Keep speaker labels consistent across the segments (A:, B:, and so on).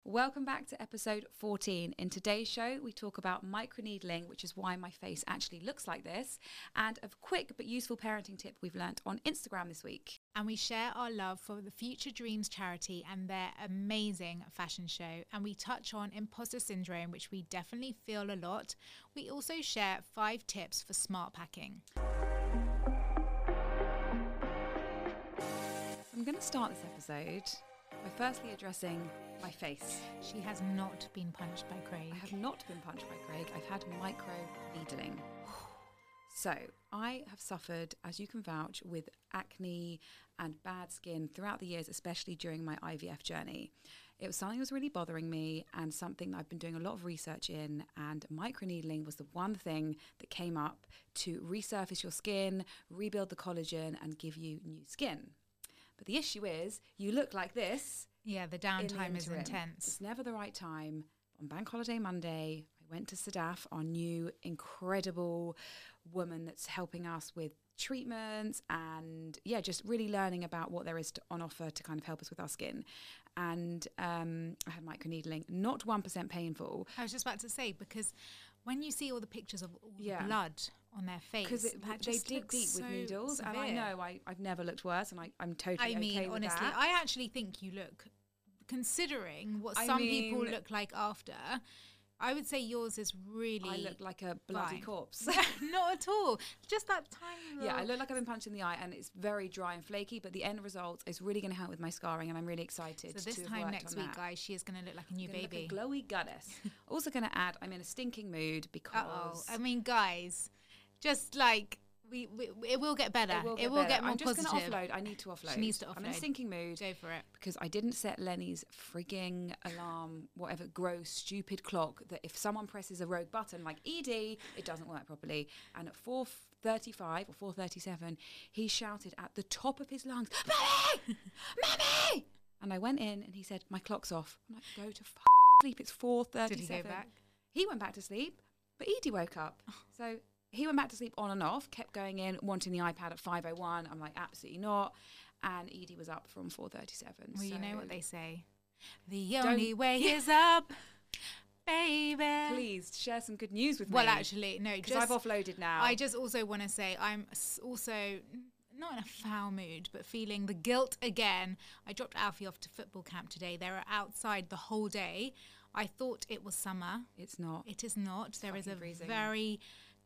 A: Welcome back to episode 14. In today's show, we talk about microneedling, which is why my face actually looks like this, and a quick but useful parenting tip we've learnt on Instagram this week.
B: And we share our love for the Future Dreams charity and their amazing fashion show. And we touch on imposter syndrome, which we definitely feel a lot. We also share 5 tips for smart packing.
A: I'm going to start this episode by firstly addressing my face.
B: She has not been punched by Craig.
A: I have not been punched by Craig. I've had micro-needling. So I have suffered, as you can vouch, with acne and bad skin throughout the years, especially during my IVF journey. It was something that was really bothering me and something that I've been doing a lot of research in, and microneedling was the one thing that came up to resurface your skin, rebuild the collagen and give you new skin. But the issue is you look like this.
B: Yeah, the downtime is intense.
A: It's never the right time. On Bank Holiday Monday, I went to Sadaf, our new incredible woman that's helping us with treatments and just really learning about what there is on offer to kind of help us with our skin. And I had microneedling, not 1% painful.
B: I was just about to say, because when you see all the pictures of all the blood on their face,
A: because they dig deep with needles,
B: severe.
A: and I know I've never looked worse, and I'm totally okay with
B: honestly,
A: that.
B: I actually think you look, considering what some people look like after, I would say yours is really...
A: I look like a bloody corpse.
B: Not at all. Just that tiny little...
A: Yeah, I look like I've been punched in the eye, and it's very dry and flaky, but the end result is really going to help with my scarring, and I'm really excited to
B: So this time next week, guys, she is going to look like a new baby.
A: Look a glowy goddess. Also going to add, I'm in a stinking mood because...
B: I mean, guys, just like... it will get better. It will get more positive.
A: I'm just going to offload. I need to offload.
B: She needs to offload.
A: I'm in a stinking mood.
B: Go for it.
A: Because I didn't set Lenny's frigging alarm, whatever gross, stupid clock, that if someone presses a rogue button like ED, it doesn't work properly. And at 4:35 or 4:37, he shouted at the top of his lungs, "Mummy! Mummy!" And I went in and he said, "My clock's off." I'm like, "Go to sleep. It's 4:37.
B: Did he go back?
A: He went back to sleep, but Edie woke up. So... he went back to sleep on and off, kept going in, wanting the iPad at 5:01. I'm like, absolutely not. And Edie was up from 4:37.
B: Well, you know what they say. The only way is up, baby.
A: Please share some good news with me.
B: Well, actually, no.
A: Because I've offloaded now.
B: I just also want to say I'm also not in a foul mood, but feeling the guilt again. I dropped Alfie off to football camp today. They were outside the whole day. I thought it was summer.
A: It's not.
B: It is not. There is a
A: freezing.
B: very...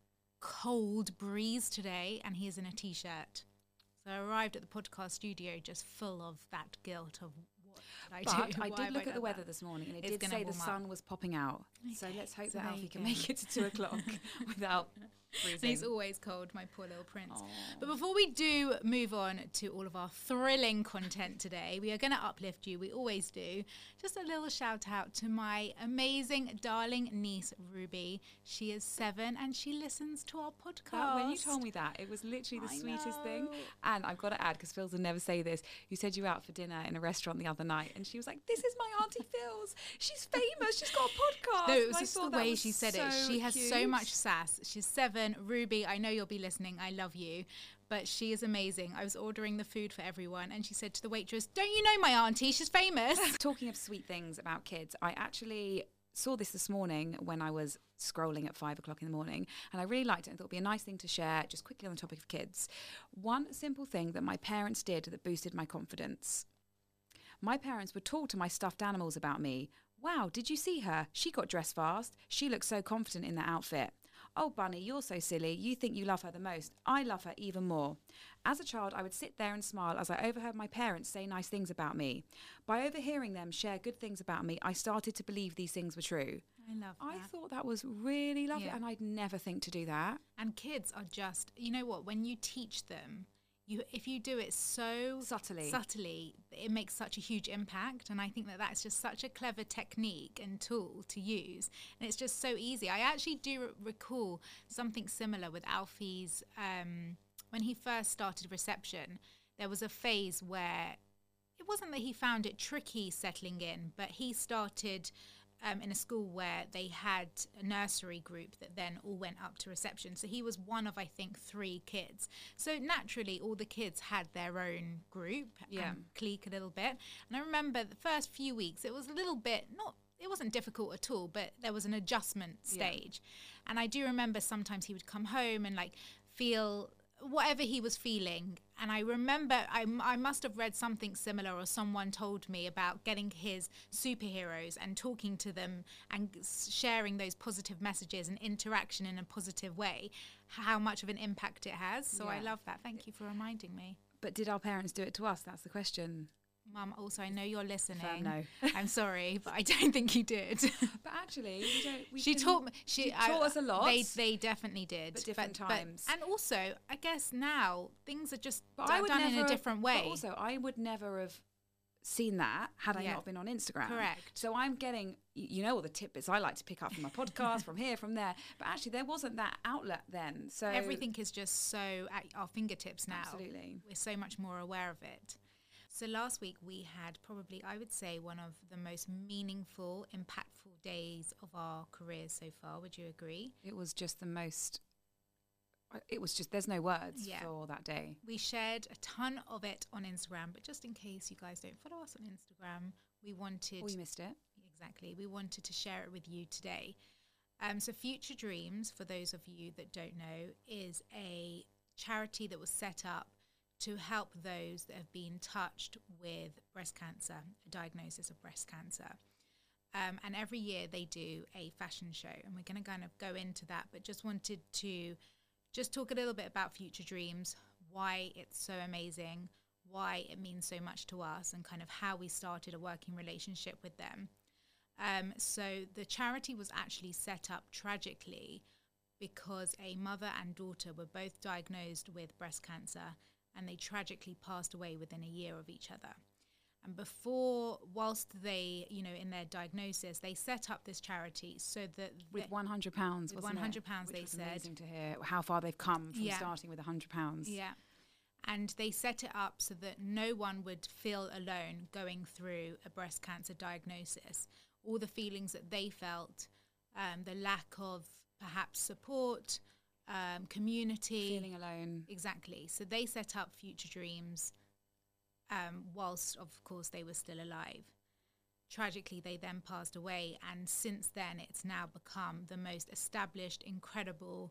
B: cold breeze today, and he is in a t-shirt. So I arrived at the podcast studio just full of that guilt of what did I do.
A: But I did look at the weather this morning, and it did say the sun was popping out. Okay, so let's hope that Alfie can make it to 2 o'clock without freezing.
B: He's always cold, my poor little prince. Aww. But before we do move on to all of our thrilling content today, we are going to uplift you. We always do. Just a little shout out to my amazing darling niece, Ruby. She is 7 and she listens to our podcast.
A: When you told me that, it was literally the sweetest thing. And I've got to add, because Phils would never say this, you said you were out for dinner in a restaurant the other night, and she was like, "This is my Auntie Phils. She's famous. She's got a podcast."
B: No, it was just the way she said it. She has
A: cute.
B: So much sass. She's 7. Ruby, I know you'll be listening. I love you. But she is amazing. I was ordering the food for everyone, and she said to the waitress, "Don't you know my auntie? She's famous."
A: Talking of sweet things about kids, I actually saw this morning when I was scrolling at 5 o'clock in the morning, and I really liked it and thought it'd be a nice thing to share just quickly on the topic of kids. One simple thing that my parents did that boosted my confidence. My parents would talk to my stuffed animals about me. "Wow, did you see her? She got dressed fast. She looks so confident in that outfit. Oh, Bunny, you're so silly. You think you love her the most. I love her even more." As a child, I would sit there and smile as I overheard my parents say nice things about me. By overhearing them share good things about me, I started to believe these things were true.
B: I love that.
A: I thought that was really lovely, and I'd never think to do that.
B: And kids are just, you know what, when you teach them, if you do it so subtly, it makes such a huge impact. And I think that that's just such a clever technique and tool to use. And it's just so easy. I actually do recall something similar with Alfie's, when he first started reception, there was a phase where it wasn't that he found it tricky settling in, but he started in a school where they had a nursery group that then all went up to reception. So he was one of, I think, 3 kids. So naturally, all the kids had their own group and clique a little bit. And I remember the first few weeks, it was a little bit, it wasn't difficult at all, but there was an adjustment stage. And I do remember sometimes he would come home and like feel whatever he was feeling. And I remember I must have read something similar, or someone told me about getting his superheroes and talking to them and sharing those positive messages and interaction in a positive way, how much of an impact it has. So I love that. Thank you for reminding me.
A: But did our parents do it to us? That's the question.
B: Mum, also, I know you're listening.
A: No.
B: I'm sorry, but I don't think you did.
A: But actually,
B: she taught
A: us a lot.
B: They definitely did.
A: But different times.
B: And also, I guess now things are just done in a different way.
A: But also, I would never have seen that had I not been on Instagram.
B: Correct.
A: So I'm getting, all the tidbits I like to pick up from my podcast, from here, from there. But actually, there wasn't that outlet then. So
B: everything is just so at our fingertips now.
A: Absolutely.
B: We're so much more aware of it. So last week we had probably, I would say, one of the most meaningful, impactful days of our careers so far. Would you agree?
A: It was just there's no words for that day.
B: We shared a ton of it on Instagram, but just in case you guys don't follow us on Instagram, we wanted...
A: Or you missed it.
B: Exactly. We wanted to share it with you today. So Future Dreams, for those of you that don't know, is a charity that was set up to help those that have been touched with breast cancer, a diagnosis of breast cancer. And every year they do a fashion show, and we're going to kind of go into that, but just wanted to just talk a little bit about Future Dreams, why it's so amazing, why it means so much to us, and kind of how we started a working relationship with them. So the charity was actually set up tragically because a mother and daughter were both diagnosed with breast cancer, and they tragically passed away within a year of each other. And whilst they, in their diagnosis, they set up this charity so that...
A: With £100,
B: with £100, they said.
A: Amazing to hear how far they've come from starting with £100.
B: Yeah. And they set it up so that no one would feel alone going through a breast cancer diagnosis. All the feelings that they felt, the lack of perhaps support, community.
A: Feeling alone.
B: Exactly. So they set up Future Dreams whilst, of course, they were still alive. Tragically, they then passed away. And since then, it's now become the most established, incredible,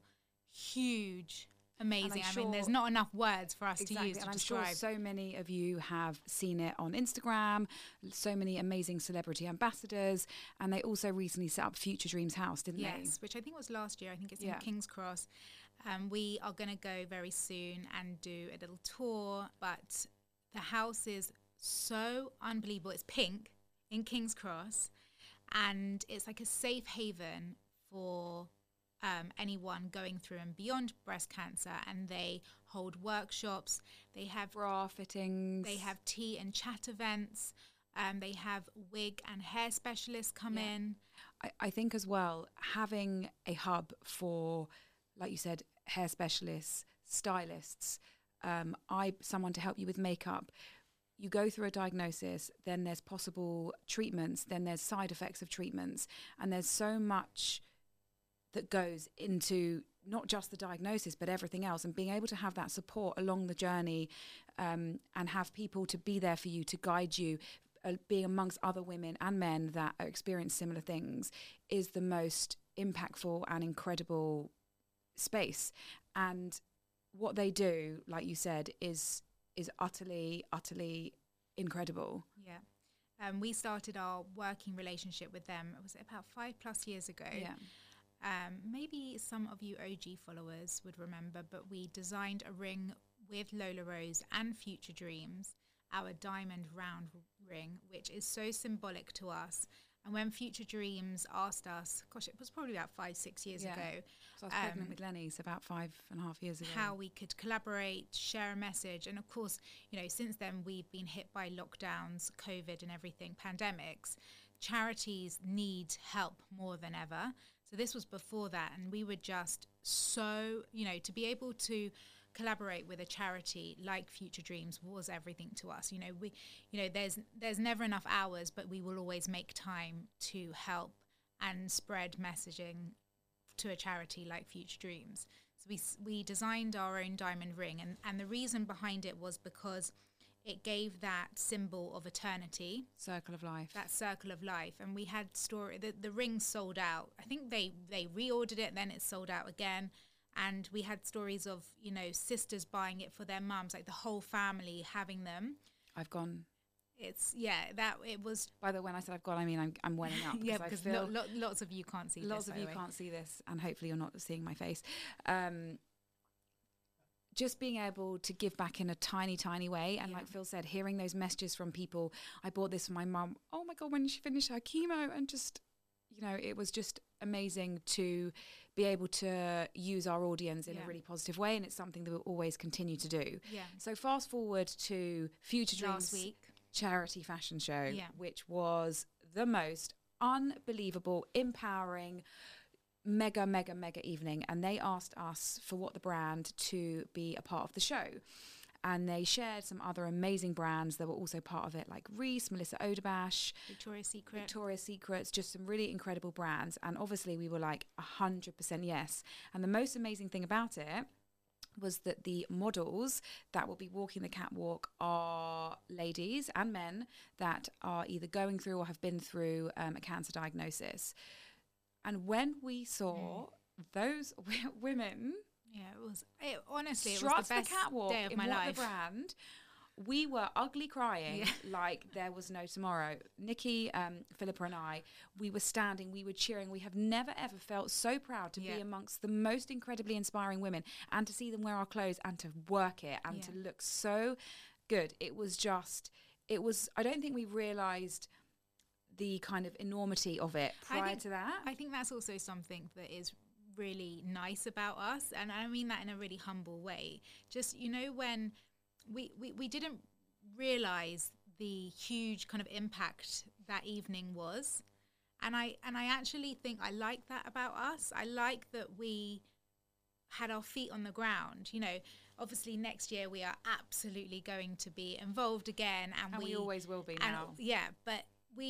B: huge, amazing. I mean, there's not enough words for us to use to describe.
A: I'm sure so many of you have seen it on Instagram, so many amazing celebrity ambassadors, and they also recently set up Future Dreams House, didn't they?
B: Yes, which I think was last year. I think it's in King's Cross. We are going to go very soon and do a little tour, but the house is so unbelievable. It's pink in King's Cross, and it's like a safe haven for anyone going through and beyond breast cancer. And they hold workshops, they have
A: bra fittings,
B: they have tea and chat events, they have wig and hair specialists come in.
A: I think as well, having a hub for, like you said, hair specialists, stylists, someone to help you with makeup. You go through a diagnosis, then there's possible treatments, then there's side effects of treatments, and there's so much that goes into not just the diagnosis, but everything else, and being able to have that support along the journey, and have people to be there for you, to guide you, being amongst other women and men that experience similar things, is the most impactful and incredible space. And what they do, like you said, is utterly, utterly incredible.
B: Yeah. We started our working relationship with them, it was about 5+ years ago.
A: Yeah.
B: Maybe some of you OG followers would remember, but we designed a ring with Lola Rose and Future Dreams, our diamond round ring, which is so symbolic to us. And when Future Dreams asked us, gosh, it was probably about 5-6 years ago.
A: So I was pregnant with Lenny, so about 5.5 years ago.
B: How we could collaborate, share a message. And of course, since then we've been hit by lockdowns, COVID and everything, pandemics. Charities need help more than ever. So this was before that. And we were just so, to be able to collaborate with a charity like Future Dreams was everything to us. There's never enough hours, but we will always make time to help and spread messaging to a charity like Future Dreams. So we designed our own diamond ring, and the reason behind it was because it gave that symbol of eternity.
A: Circle of life.
B: That circle of life. And we had the ring sold out. I think they reordered it, then it sold out again. And we had stories of, you know, sisters buying it for their mums, like the whole family having them.
A: I've gone.
B: It was.
A: By the way, when I said I've gone, I mean I'm welling up.
B: Yeah, because lots of you can't see this.
A: Lots of you can't see this, and hopefully you're not seeing my face. Just being able to give back in a tiny, tiny way. And like Phil said, hearing those messages from people, I bought this for my mum. Oh my God, when she finished her chemo, and just, you know, it was just amazing to be able to use our audience in a really positive way. And it's something that we'll always continue to do. Yeah. So fast forward to Future Dreams
B: last week
A: charity fashion show, which was the most unbelievable, empowering, mega evening. And they asked us for What the Brand to be a part of the show, and they shared some other amazing brands that were also part of it, like Reiss, Melissa Oderbash, Victoria's Secrets, just some really incredible brands. And obviously we were like 100% yes. And the most amazing thing about it was that the models that will be walking the catwalk are ladies and men that are either going through or have been through a cancer diagnosis. And when we saw those women,
B: honestly, it was
A: strut
B: the best
A: the catwalk
B: day of
A: in
B: my
A: What
B: life.
A: the Brand, we were ugly crying like there was no tomorrow. Nikki, Philippa and I, we were standing, we were cheering. We have never ever felt so proud to be amongst the most incredibly inspiring women, and to see them wear our clothes and to work it and to look so good. It was, I don't think we realised the kind of enormity of it prior to that.
B: I think that's also something that is really nice about us, and I mean that in a really humble way. Just, you know, when we didn't realize the huge kind of impact that evening was, and I actually think I like that about us. I like that we had our feet on the ground. You know, obviously next year we are absolutely going to be involved again, and
A: we always will be now.
B: But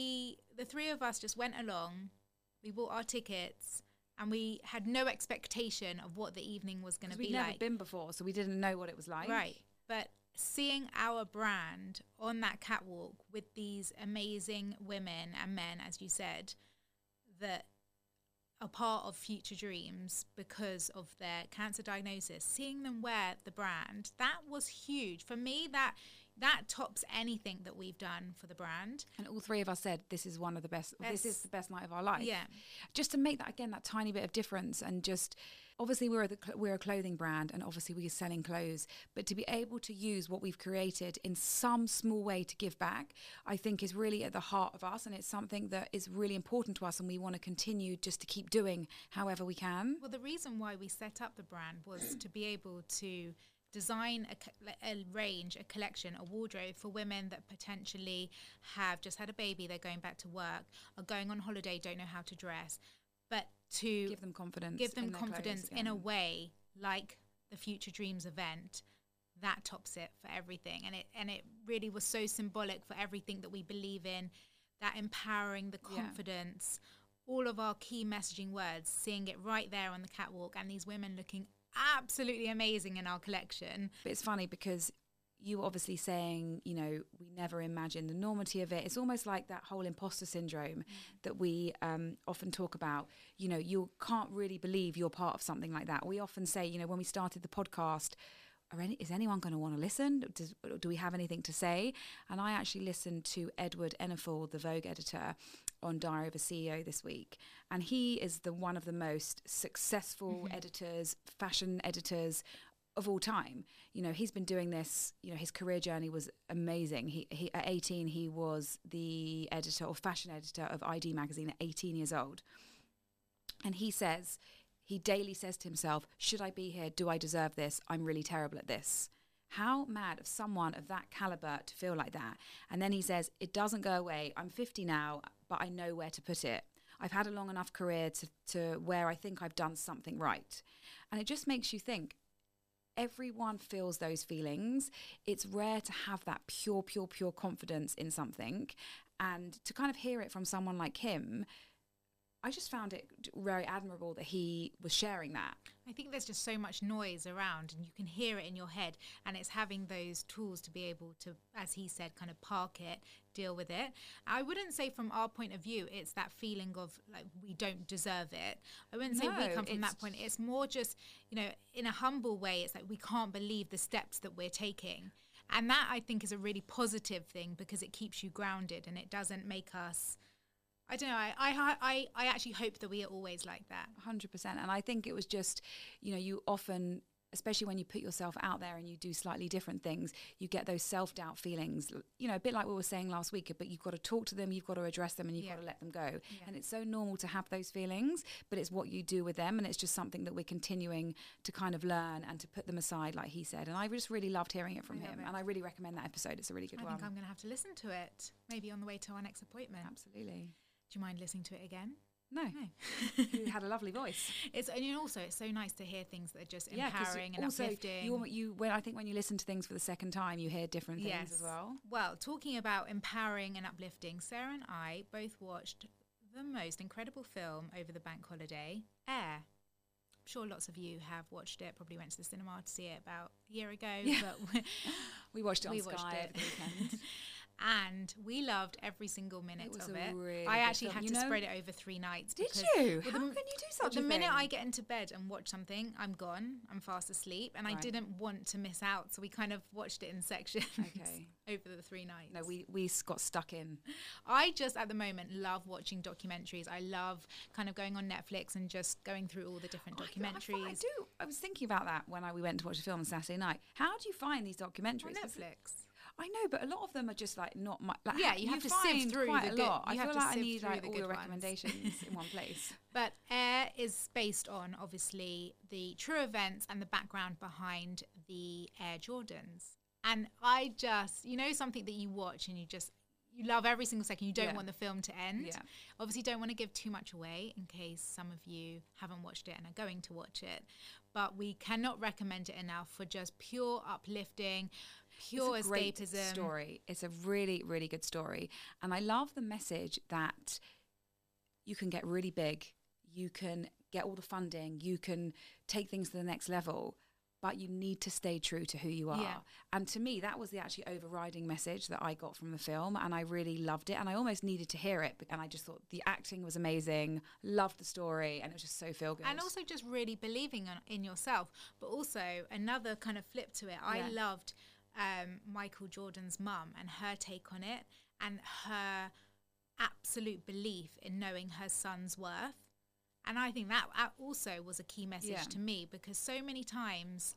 B: the three of us just went along, we bought our tickets, and we had no expectation of what the evening was going to be like.
A: We'd never been before, so we didn't know what it was like.
B: Right. But seeing our brand on that catwalk with these amazing women and men, as you said, that are part of Future Dreams because of their cancer diagnosis, seeing them wear the brand, that was huge. For me, that tops anything that we've done for the brand.
A: And all three of us said, this is one of the best, this is the best night of our life.
B: Yeah.
A: Just to make that, again, that tiny bit of difference. And just, obviously we're a clothing brand, and obviously we're selling clothes, but to be able to use what we've created in some small way to give back, I think is really at the heart of us. And it's something that is really important to us, and we want to continue just to keep doing however we can.
B: Well, the reason why we set up the brand was to be able to design a range, a collection, a wardrobe for women that potentially have just had a baby, they're going back to work, are going on holiday, don't know how to dress, but to
A: give them confidence
B: in a way like the Future Dreams event that tops it for everything. And it really was so symbolic for everything that we believe in, that empowering, the confidence, all of our key messaging words, seeing it right there on the catwalk, and these women looking absolutely amazing in our collection.
A: But it's funny because you were obviously saying, you know, we never imagined the enormity of it. It's almost like that whole imposter syndrome that we often talk about. You know, you can't really believe you're part of something like that. We often say, you know, when we started the podcast, is anyone going to want to listen? Do we have anything to say? And I actually listened to Edward Enninful, the Vogue editor, on Diary of a CEO this week. And he is one of the most successful editors, fashion editors of all time. You know, he's been doing this, you know, his career journey was amazing. He at 18, he was the editor or fashion editor of ID magazine at 18 years old. And he daily says to himself, should I be here? Do I deserve this? I'm really terrible at this. How mad of someone of that caliber to feel like that. And then he says, it doesn't go away. I'm 50 now, but I know where to put it. I've had a long enough career to where I think I've done something right. And it just makes you think, everyone feels those feelings. It's rare to have that pure confidence in something. And to kind of hear it from someone like him, I just found it very admirable that he was sharing that.
B: I think there's just so much noise around and you can hear it in your head, and it's having those tools to be able to, as he said, kind of park it, deal with it. I wouldn't say from our point of view it's that feeling of like we don't deserve it. I wouldn't say we come from that point. It's more just, you know, in a humble way, it's like we can't believe the steps that we're taking. And that I think is a really positive thing because it keeps you grounded and it doesn't make us, I don't know, I actually hope that we are always like that.
A: 100%. And I think it was just, you know, you often, especially when you put yourself out there and you do slightly different things, you get those self-doubt feelings, you know, a bit like we were saying last week, but you've got to talk to them, you've got to address them, and you've got to let them go. And it's so normal to have those feelings, but it's what you do with them. And it's just something that we're continuing to kind of learn and to put them aside, like he said. And I just really loved hearing it from him. And I really recommend that episode. It's a really good one.
B: I think I'm going to have to listen to it, maybe on the way to our next appointment.
A: Absolutely.
B: Do you mind listening to it again?
A: No. He had a lovely voice.
B: It's so nice to hear things that are just empowering and uplifting.
A: I think when you listen to things for the second time, you hear different things as well.
B: Well, talking about empowering and uplifting, Sarah and I both watched the most incredible film over the bank holiday, Air. I'm sure lots of you have watched it, probably went to the cinema to see it about a year ago. Yeah. But
A: we watched it on Sky over the weekend.
B: And we loved every single minute of it.
A: Really
B: I actually had to spread it over 3 nights.
A: Did you? How can you do such a thing?
B: The minute I get into bed and watch something, I'm gone. I'm fast asleep. And I didn't want to miss out. So we kind of watched it in sections over the 3 nights.
A: No, we got stuck in.
B: I just, at the moment, love watching documentaries. I love kind of going on Netflix and just going through all the different documentaries.
A: I was thinking about that when we went to watch a film on Saturday night. How do you find these documentaries?
B: On Netflix.
A: I know, but a lot of them are just like not much. Like,
B: you have to sift through
A: quite
B: the
A: a lot.
B: I
A: feel like I need like all your recommendations in one place.
B: But Air is based on obviously the true events and the background behind the Air Jordans. And I just, you know, something that you watch and you love every single second. You don't want the film to end. Yeah. Obviously, don't want to give too much away in case some of you haven't watched it and are going to watch it. But we cannot recommend it enough for just pure uplifting, pure
A: it's a
B: escapism.
A: Great story. It's a really, really good story. And I love the message that you can get really big. You can get all the funding. You can take things to the next level. But you need to stay true to who you are. Yeah. And to me, that was the actually overriding message that I got from the film. And I really loved it. And I almost needed to hear it. And I just thought the acting was amazing, loved the story, and it was just so feel good.
B: And also just really believing in yourself. But also another kind of flip to it. I loved Michael Jordan's mum and her take on it and her absolute belief in knowing her son's worth. And I think that also was a key message to me, because so many times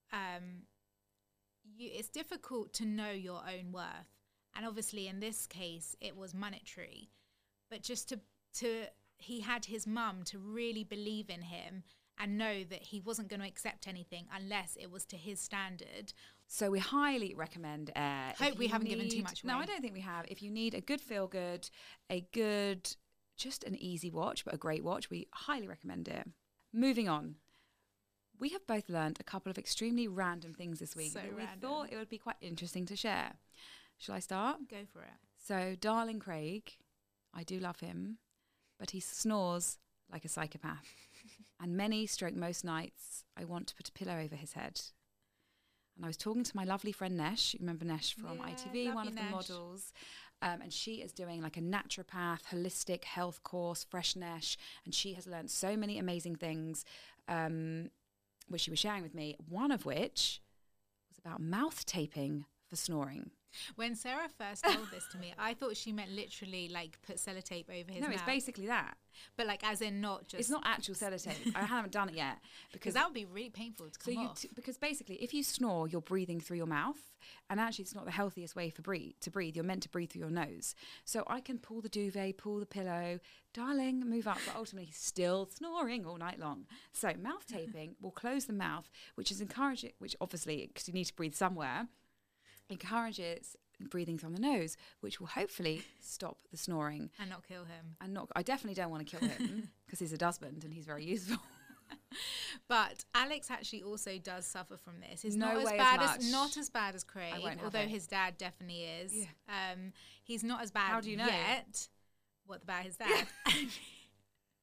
B: it's difficult to know your own worth. And obviously in this case, it was monetary. But just he had his mum to really believe in him and know that he wasn't going to accept anything unless it was to his standard.
A: So we highly recommend Air.
B: Hope we haven't given too much away.
A: No, I don't think we have. If you need a good feel-good, just an easy watch, but a great watch, we highly recommend it. Moving on. We have both learned a couple of extremely random things this week that we thought it would be quite interesting to share. Shall I start?
B: Go for it.
A: So, darling Craig, I do love him, but he snores like a psychopath. And most nights, I want to put a pillow over his head. And I was talking to my lovely friend Nesh. You remember Nesh from ITV, one of the models. And she is doing like a naturopath, holistic health course, Fresh Nesh. And she has learned so many amazing things, which she was sharing with me, one of which was about mouth taping for snoring.
B: When Sarah first told this to me, I thought she meant literally like put sellotape over his mouth.
A: No, it's basically that.
B: But like as in not just...
A: It's not actual sellotape. I haven't done it yet.
B: Because that would be really painful to come off.
A: Because basically if you snore, you're breathing through your mouth. And actually it's not the healthiest way to breathe. You're meant to breathe through your nose. So I can pull the duvet, pull the pillow, darling, move up. But ultimately he's still snoring all night long. So mouth taping will close the mouth, which obviously, because you need to breathe somewhere, encourages breathing from the nose, which will hopefully stop the snoring
B: and not kill him.
A: I definitely don't want to kill him because he's a husband and he's very useful.
B: But Alex actually also does suffer from this. He's
A: not
B: as bad as Craig, although his dad definitely is. Yeah. He's not as bad.
A: How do you know?
B: Yet. What about his dad?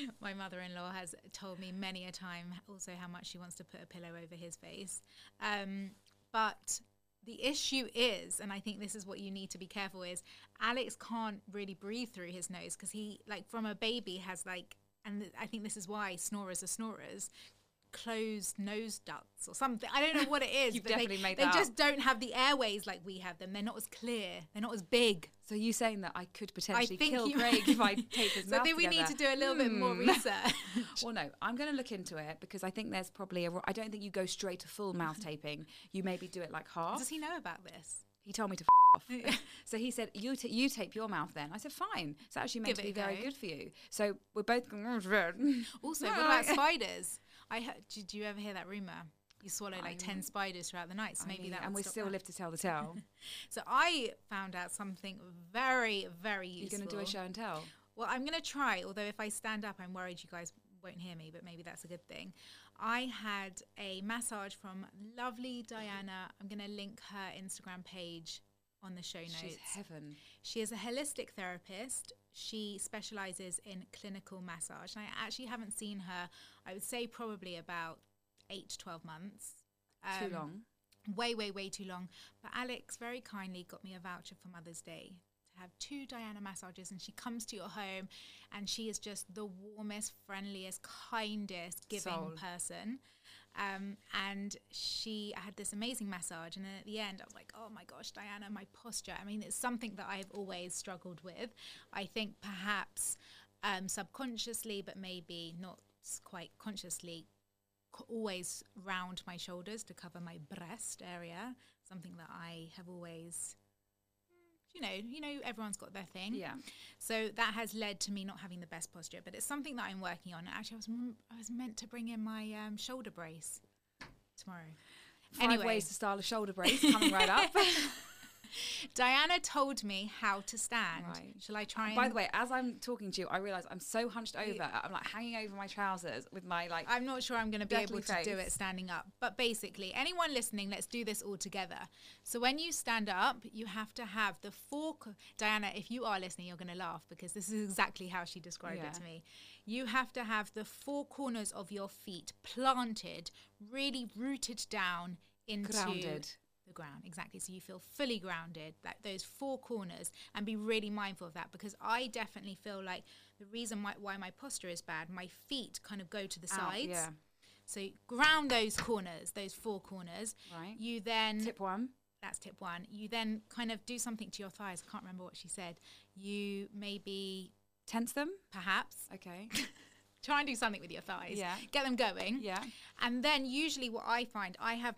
B: My mother-in-law has told me many a time also how much she wants to put a pillow over his face. But the issue is, and I think this is what you need to be careful is, Alex can't really breathe through his nose because he, like from a baby, has like, and I think this is why snorers are snorers, closed nose ducts or something. I don't know what it is.
A: You've
B: but
A: definitely made
B: they
A: that
B: just
A: up.
B: don't have the airways like we have them. They're not as clear. They're not as big.
A: So you saying that I could potentially
B: think
A: kill
B: you-
A: Craig if I tape his
B: So I
A: mouth
B: think we need
A: together?
B: to do a little bit more research.
A: Well, no, I'm going to look into it because I think there's probably I don't think you go straight to full mouth taping. You maybe do it like half.
B: Does he know about this?
A: He told me to off. So he said, you tape your mouth then. I said, fine. It's actually meant
B: Give
A: to
B: it
A: be
B: a
A: very
B: go.
A: good for you. So we're both going,
B: Also, what about spiders? Did you ever hear that rumor? You swallow like 10 spiders throughout the night, so maybe that
A: and
B: would
A: we
B: stop
A: still
B: that.
A: live to tell the tale.
B: So I found out something very, very
A: You're
B: useful.
A: going to do a show and tell?
B: Well, I'm going to try, although if I stand up, I'm worried you guys won't hear me, but maybe that's a good thing. I had a massage from lovely Diana. I'm going to link her Instagram page on the show notes.
A: She's heaven.
B: She is a holistic therapist. She specializes in clinical massage. And I actually haven't seen her, I would say probably about 8 to 12 months.
A: Too long.
B: Way, way, way too long. But Alex very kindly got me a voucher for Mother's Day to have 2 Diana massages, and she comes to your home and she is just the warmest, friendliest, kindest giving
A: Soul.
B: person. And she had this amazing massage, and then at the end I was like, oh my gosh, Diana, my posture. I mean, it's something that I've always struggled with. I think perhaps subconsciously, but maybe not quite consciously, always round my shoulders to cover my breast area, something that I have always, you know, everyone's got their thing.
A: Yeah.
B: So that has led to me not having the best posture, but it's something that I'm working on. Actually, I was meant to bring in my shoulder brace tomorrow.
A: 5 ways to style a shoulder brace coming right up.
B: Diana told me how to stand.
A: Right.
B: Shall I try?
A: By the way, as I'm talking to you, I realise I'm so hunched over. I'm like hanging over my trousers with my like.
B: I'm not sure I'm going to be able
A: deathly
B: to do
A: face.
B: it standing up. But basically, anyone listening, let's do this all together. So when you stand up, you have to have the 4... Diana, if you are listening, you're going to laugh because this is exactly how she described it to me. You have to have the 4 corners of your feet planted, really rooted down into...
A: Grounded.
B: The ground, exactly. So you feel fully grounded, like those 4 corners, and be really mindful of that, because I definitely feel like the reason why my posture is bad, my feet kind of go to the sides.
A: Yeah.
B: So ground those corners, those 4 corners.
A: Right.
B: You then...
A: Tip 1.
B: That's tip 1. You then kind of do something to your thighs. I can't remember what she said. You maybe...
A: Tense them.
B: Perhaps.
A: Okay.
B: Try and do something with your thighs.
A: Yeah.
B: Get them going.
A: Yeah.
B: And then usually what I find, I have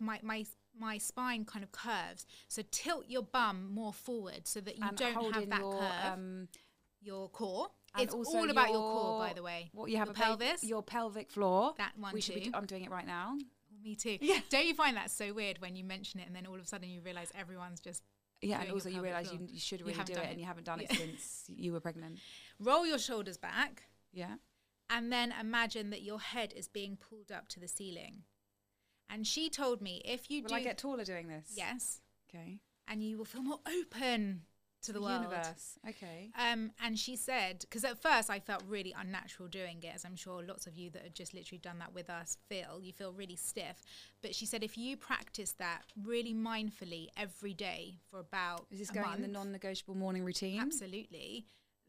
B: my spine kind of curves. So tilt your bum more forward so that you
A: And
B: don't
A: hold
B: have
A: in
B: that
A: your,
B: curve. Your core.
A: and
B: It's
A: also
B: all about your
A: your-
B: core, by the way.
A: What you have
B: Your
A: a pelvis,
B: pelvis.
A: your pelvic floor.
B: That one
A: we should
B: too.
A: I'm doing it right now.
B: Me too.
A: Yeah.
B: Don't you find that so weird when you mention it and then all of a sudden you realise everyone's just
A: Yeah,
B: doing
A: and
B: your
A: also you
B: pelvic
A: realise
B: floor.
A: you should
B: You
A: really
B: haven't
A: do
B: done
A: it, and
B: it.
A: you haven't done it
B: Yeah.
A: since you were pregnant.
B: roll your shoulders back
A: Yeah.
B: and then imagine that your head is being pulled up to the ceiling. And she told me if you
A: Will
B: do...
A: I get taller doing this?
B: Yes.
A: Okay.
B: And you will feel more open to the world.
A: Universe. Okay.
B: And she said, because at first I felt really unnatural doing it, as I'm sure lots of you that have just literally done that with us feel. You feel really stiff. But she said if you practice that really mindfully every day for about
A: Is this
B: a
A: going in the
B: month,
A: non-negotiable morning routine?
B: absolutely,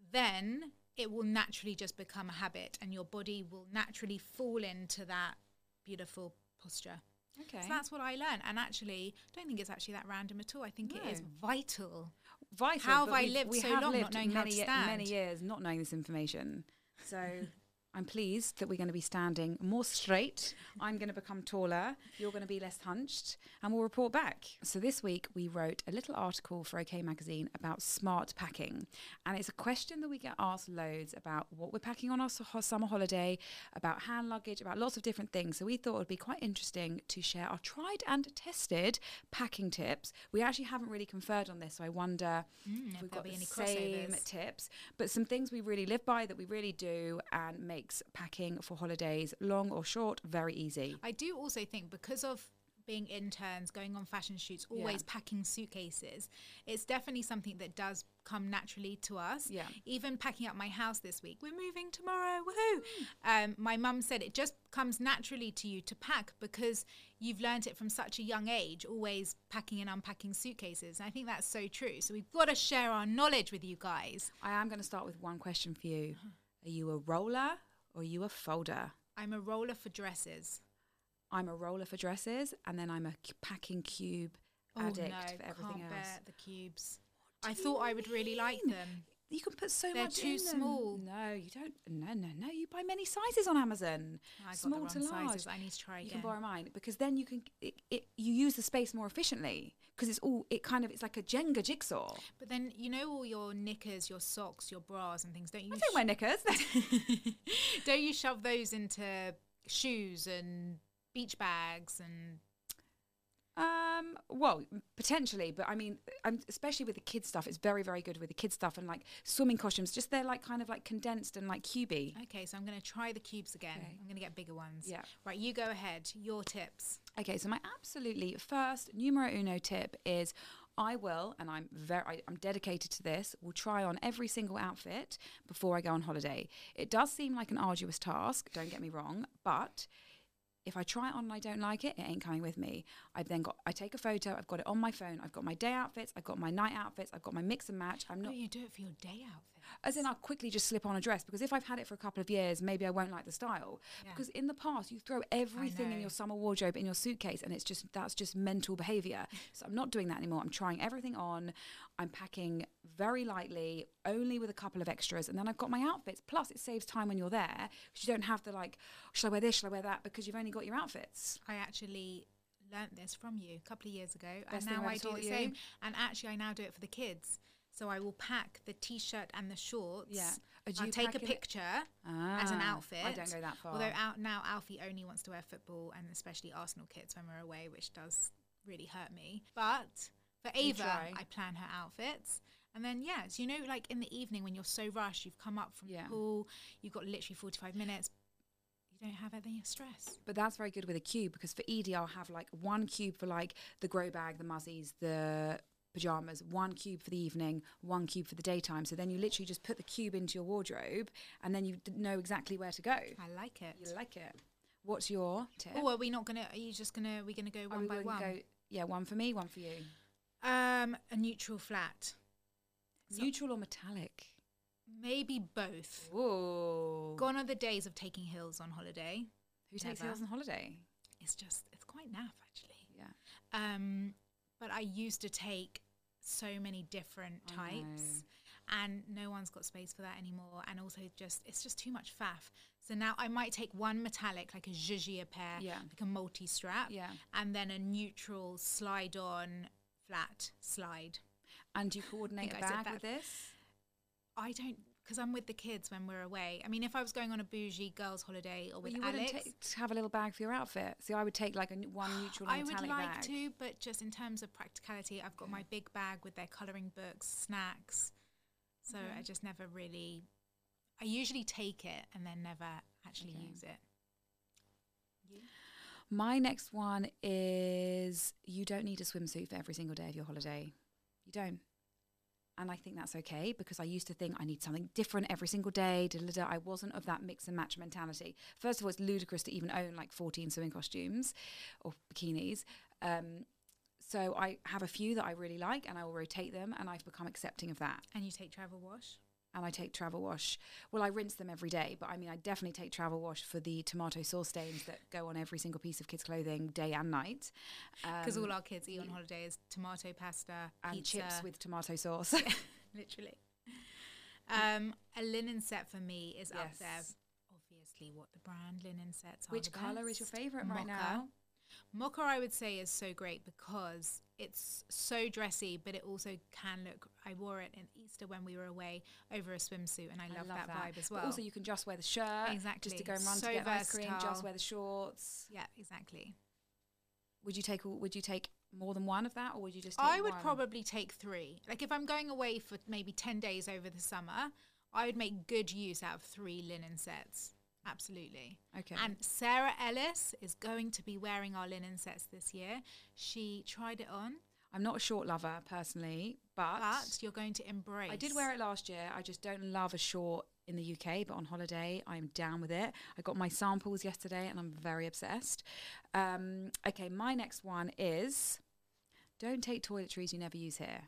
B: then it will naturally just become a habit and your body will naturally fall into that beautiful posture.
A: Okay.
B: So that's what I learned. And actually, I don't think it's actually that random at all. I think it is
A: No.
B: vital.
A: Vital.
B: How
A: but
B: have I
A: we've-
B: lived
A: we
B: so
A: have
B: long not
A: lived
B: knowing how
A: many,
B: to stand?
A: many years not knowing this information. So I'm pleased that we're going to be standing more straight. I'm going to become taller. You're going to be less hunched, and we'll report back. So this week we wrote a little article for OK Magazine about smart packing, and it's a question that we get asked loads about what we're packing on our summer holiday, about hand luggage, about lots of different things. So we thought it would be quite interesting to share our tried and tested packing tips. We actually haven't really conferred on this, so I wonder if
B: if
A: we've
B: there'll
A: got
B: be
A: the
B: any
A: same
B: crossovers.
A: tips, but some things we really live by that we really do and makes packing for holidays, long or short, very easy.
B: I do also think because of being interns, going on fashion shoots, always packing suitcases, it's definitely something that does come naturally to us.
A: Yeah.
B: Even packing up my house this week, we're moving tomorrow, woohoo! My mum said it just comes naturally to you to pack because you've learned it from such a young age, always packing and unpacking suitcases. And I think that's so true. So we've got to share our knowledge with you guys.
A: I am going to start with one question for you. Are you a roller or are you a folder?
B: I'm a roller for dresses.
A: I'm a roller for dresses, and then I'm a packing cube addict for everything
B: can't
A: else.
B: Bear the cubes. I thought I would really like them.
A: You can put so
B: They're
A: much
B: too
A: in them.
B: small.
A: No, you don't. No. You buy many sizes on Amazon.
B: I got
A: Small
B: the
A: to
B: wrong
A: large.
B: sizes. I need to try again.
A: You can borrow mine because then you can you use the space more efficiently because it's like a Jenga jigsaw.
B: But then all your knickers, your socks, your bras and things. Don't you?
A: I don't wear knickers.
B: Don't you shove those into shoes and beach bags and?
A: Well, potentially, but I mean, especially with the kids stuff, it's very, very good with the kids stuff and like swimming costumes. Just they're like kind of like condensed and like cubey.
B: Okay, so I'm going to try the cubes again. Okay. I'm going to get bigger ones.
A: Yeah.
B: Right, you go ahead. Your tips.
A: Okay, so my absolutely first numero uno tip is I will, and I'm dedicated to this, will try on every single outfit before I go on holiday. It does seem like an arduous task, don't get me wrong, but if I try it on and I don't like it, it ain't coming with me. I take a photo, I've got it on my phone, I've got my day outfits, I've got my night outfits, I've got my mix and match.
B: You do it for your day outfit.
A: As in, I'll quickly just slip on a dress because if I've had it for a couple of years, maybe I won't like the style. Yeah. Because in the past, you throw everything in your summer wardrobe in your suitcase, and that's just mental behavior. So I'm not doing that anymore. I'm trying everything on. I'm packing very lightly, only with a couple of extras, and then I've got my outfits. Plus, it saves time when you're there because you don't have to should I wear this, should I wear that? Because you've only got your outfits.
B: I actually learnt this from you a couple of years ago,
A: Best
B: and now I do the same. And actually, I now do it for the kids. So I will pack the t-shirt and the shorts.
A: Yeah.
B: I'll take a picture as an outfit.
A: I don't go that far.
B: Although now Alfie only wants to wear football and especially Arsenal kits when we're away, which does really hurt me. But for Ava, I plan her outfits. And then, so like in the evening when you're so rushed, you've come up from the pool, you've got literally 45 minutes. You don't have any stress.
A: But that's very good with a cube because for Edie, I'll have like one cube for like the grow bag, the muzzies, the pajamas, one cube for the evening, one cube for the daytime. So then you literally just put the cube into your wardrobe and then you know exactly where to go.
B: I like it.
A: You like it. What's your tip?
B: We're going to go one by one?
A: One for me, one for you.
B: A neutral flat.
A: Neutral or metallic?
B: Maybe both.
A: Whoa.
B: Gone are the days of taking heels on holiday.
A: Who takes heels on holiday?
B: It's quite naff actually.
A: Yeah.
B: But I used to take so many different types and no one's got space for that anymore. And also it's just too much faff. So now I might take one metallic, like a Zhuzhia pair, like a multi-strap, and then a neutral slide-on flat slide.
A: And do you coordinate a bag with this?
B: I don't, because I'm with the kids when we're away. I mean, if I was going on a bougie girls' holiday or with Alex,
A: wouldn't have a little bag for your outfit. See, I would take like one neutral and metallic bag.
B: I would like to, but just in terms of practicality, I've got my big bag with their colouring books, snacks. So I just never really. I usually take it and then never actually use it. You?
A: My next one is you don't need a swimsuit for every single day of your holiday. You don't. And I think that's okay because I used to think I need something different every single day. I wasn't of that mix and match mentality. First of all, it's ludicrous to even own like 14 swimming costumes or bikinis. So I have a few that I really like and I will rotate them and I've become accepting of that.
B: And you take travel wash?
A: And I take travel wash. Well, I rinse them every day, but I mean, I definitely take travel wash for the tomato sauce stains that go on every single piece of kids' clothing, day and night.
B: Because all our kids eat on holiday is tomato pasta,
A: and
B: pizza.
A: Chips with tomato sauce.
B: Yeah, literally. A linen set for me is up there. Obviously, what the brand linen sets are.
A: Which colour is your favourite right now?
B: Mocha, I would say, is so great because it's so dressy, but it also can look. I wore it in Easter when we were away over a swimsuit, and I love that vibe as well.
A: But also, you can just wear the shirt,
B: exactly,
A: just to go and run
B: so
A: to get ice cream.
B: versatile.
A: Just wear the shorts.
B: Yeah, exactly.
A: Would you take more than one of that, or would you just? Take
B: I would
A: one?
B: probably take 3. Like if I'm going away for maybe 10 days over the summer, I would make good use out of 3 linen sets. Absolutely.
A: Okay.
B: And Sarah Ellis is going to be wearing our linen sets this year. She tried it on.
A: I'm not a short lover personally, but
B: you're going to embrace.
A: I did wear it last year. I just don't love a short in the UK, but on holiday, I'm down with it. I got my samples yesterday and I'm very obsessed. Okay, my next one is don't take toiletries you never use here.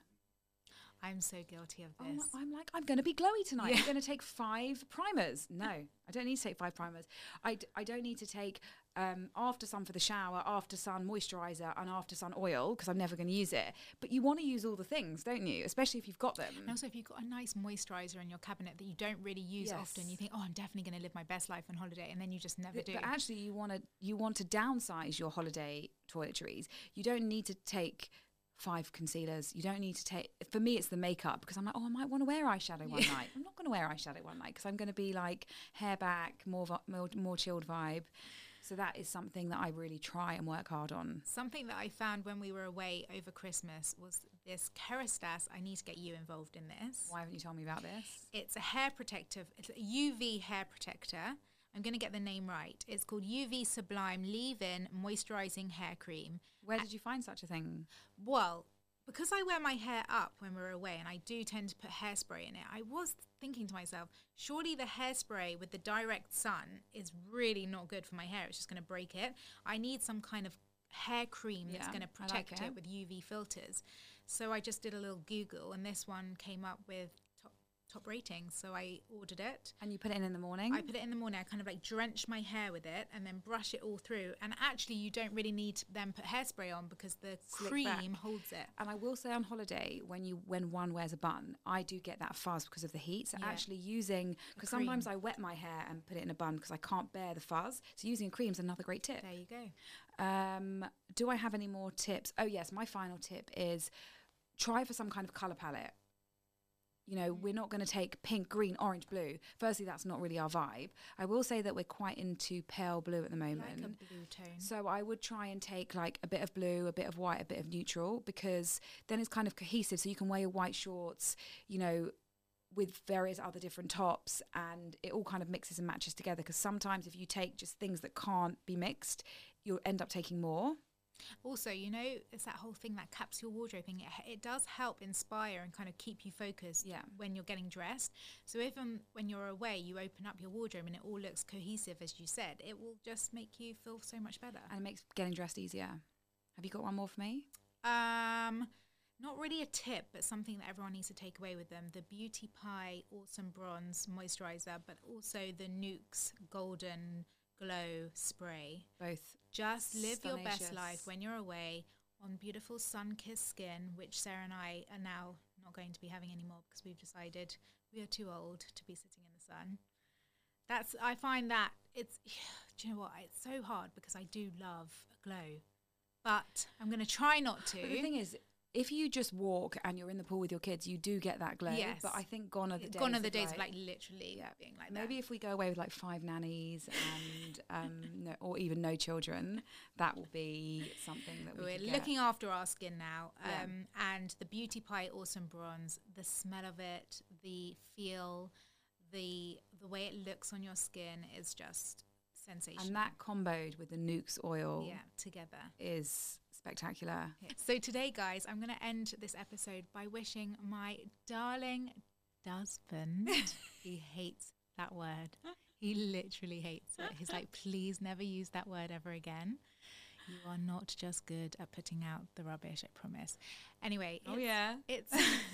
B: I'm so guilty of this.
A: I'm like, I'm going to be glowy tonight. I'm going to take 5 primers. No, I don't need to take 5 primers. I don't need to take after sun for the shower, after sun moisturizer, and after sun oil because I'm never going to use it. But you want to use all the things, don't you? Especially if you've got them.
B: And also, if you've got a nice moisturizer in your cabinet that you don't really use often, you think, oh, I'm definitely going to live my best life on holiday, and then you just never do.
A: But actually, you want to downsize your holiday toiletries. You don't need to take 5 concealers. You don't need to take, for me it's the makeup because I'm like, oh, I might want to wear eyeshadow one night. I'm not going to wear eyeshadow one night because I'm going to be like hair back, more chilled vibe. So that is something that I really try and work hard on.
B: Something that I found when we were away over Christmas was this Kerastase. I need to get you involved in this.
A: Why haven't you told me about this?
B: It's a hair protective, it's a UV hair protector. I'm going to get the name right. It's called UV Sublime Leave-In Moisturizing Hair Cream.
A: Where did you find such a thing?
B: Well, because I wear my hair up when we're away and I do tend to put hairspray in it, I was thinking to myself, surely the hairspray with the direct sun is really not good for my hair. It's just going to break it. I need some kind of hair cream that's going to protect it with UV filters. So I just did a little Google and this one came up with top ratings, so I ordered it.
A: And you put it in the morning?
B: I put it in the morning. I kind of like drench my hair with it and then brush it all through. And actually, you don't really need to then put hairspray on because the cream holds it.
A: And I will say on holiday, when one wears a bun, I do get that fuzz because of the heat. So actually using, because sometimes I wet my hair and put it in a bun because I can't bear the fuzz. So using a cream is another great tip.
B: There you go.
A: Do I have any more tips? Oh yes, my final tip is try for some kind of colour palette. You know, we're not going to take pink, green, orange, blue. Firstly, that's not really our vibe. I will say that we're quite into pale blue at the moment.
B: Like a blue tone.
A: So I would try and take like a bit of blue, a bit of white, a bit of neutral, because then it's kind of cohesive. So you can wear your white shorts, you know, with various other different tops, and it all kind of mixes and matches together. Because sometimes if you take just things that can't be mixed, you'll end up taking more.
B: Also, you know, it's that whole thing, that capsule wardrobe thing. It does help inspire and kind of keep you focused when you're getting dressed. So if when you're away, you open up your wardrobe and it all looks cohesive, as you said, it will just make you feel so much better.
A: And it makes getting dressed easier. Have you got one more for me?
B: Not really a tip, but something that everyone needs to take away with them. The Beauty Pie Awesome Bronze Moisturizer, but also the Nukes Golden Glow Spray.
A: Both.
B: Just live your best life when you're away on beautiful sun-kissed skin, which Sarah and I are now not going to be having anymore because we've decided we are too old to be sitting in the sun. I find that it's, do you know what? It's so hard because I do love a glow, but I'm going to try not to.
A: But the thing is, if you just walk and you're in the pool with your kids, you do get that glow.
B: Yes.
A: But I think gone are the days.
B: Gone are the days of like literally being like that.
A: Maybe if we go away with like 5 nannies and or even no children, that will be something that
B: we're looking after our skin now. And the Beauty Pie Awesome Bronze, the smell of it, the feel, the way it looks on your skin is just sensational.
A: And that comboed with the Nukes oil
B: together
A: is spectacular.
B: So today, guys, I'm going to end this episode by wishing my darling husband, he hates that word. He literally hates it. He's like, please never use that word ever again. You are not just good at putting out the rubbish, I promise. Anyway. It's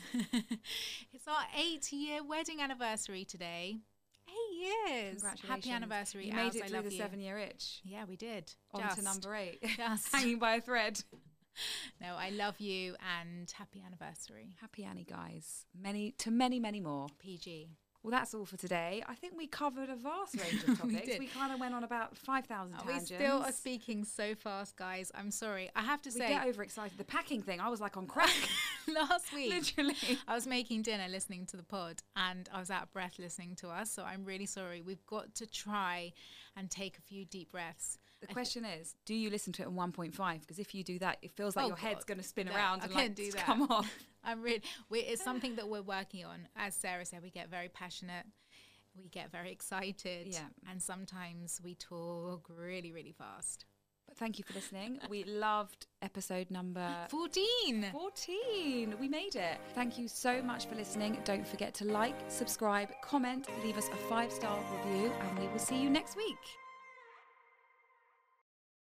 B: it's our 8-year wedding anniversary today. 8 years. Happy anniversary.
A: You made it through the 7-year itch.
B: Yeah, we did.
A: On to number 8.
B: Just
A: hanging by a thread.
B: No, I love you and happy anniversary.
A: Happy Annie, guys. Many more.
B: PG.
A: Well, that's all for today. I think we covered a vast range of topics. we kind of went on about 5,000 tangents.
B: We still are speaking so fast, guys. I'm sorry. I have to say...
A: We get overexcited. The packing thing, I was like on crack.
B: Last week,
A: literally.
B: I was making dinner listening to the pod and I was out of breath listening to us. So I'm really sorry. We've got to try and take a few deep breaths.
A: The question is, do you listen to it in 1.5? Because if you do that, it feels like your head's going to spin around and like do that. Come off.
B: It's something that we're working on. As Sarah said, we get very passionate. we get very excited.
A: Yeah.
B: And sometimes we talk really, really fast.
A: But thank you for listening. We loved episode number
B: 14.
A: 14. We made it. Thank you so much for listening. Don't forget to like, subscribe, comment, leave us a 5-star review, and we will see you next week.